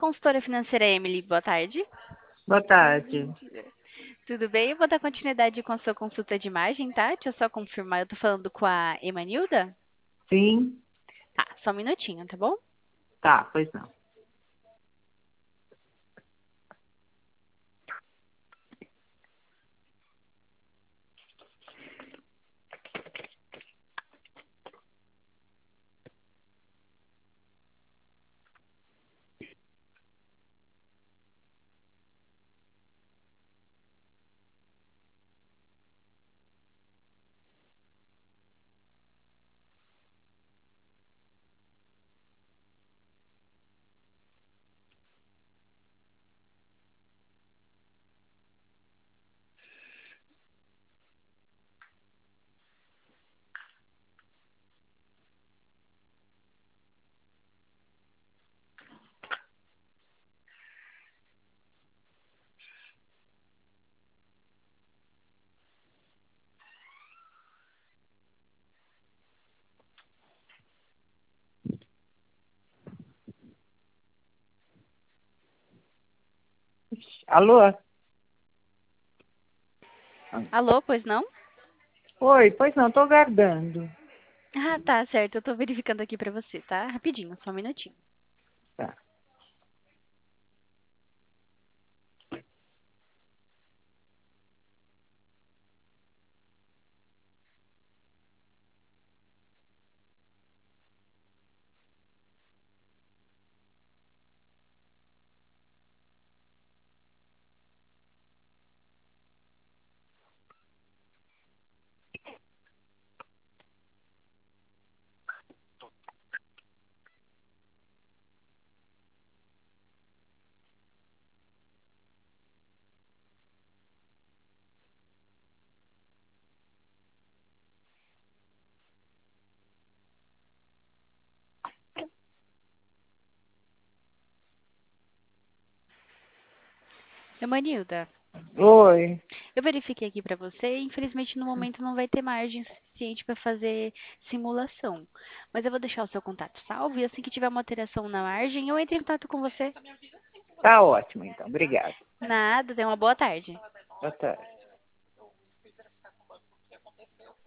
consultora financeira Emily, boa tarde. Boa tarde. Tudo bem? Eu vou dar continuidade com a sua consulta de imagem, tá? Deixa eu só confirmar. Eu tô falando com a Emanilda? Sim? Tá, só um minutinho, tá bom? Tá, pois não. Alô? Alô, pois não? Oi, pois não, tô aguardando. Ah, tá, certo. Eu tô verificando aqui pra você, tá? Rapidinho, só um minutinho. Tá. Emanilda, Oi. eu verifiquei aqui pra você e infelizmente no momento não vai ter margem suficiente para fazer simulação. Mas eu vou deixar o seu contato salvo e assim que tiver uma alteração na margem, eu entro em contato com você. Tá ótimo, então. Obrigada. Nada, tenha uma boa tarde. Boa tarde.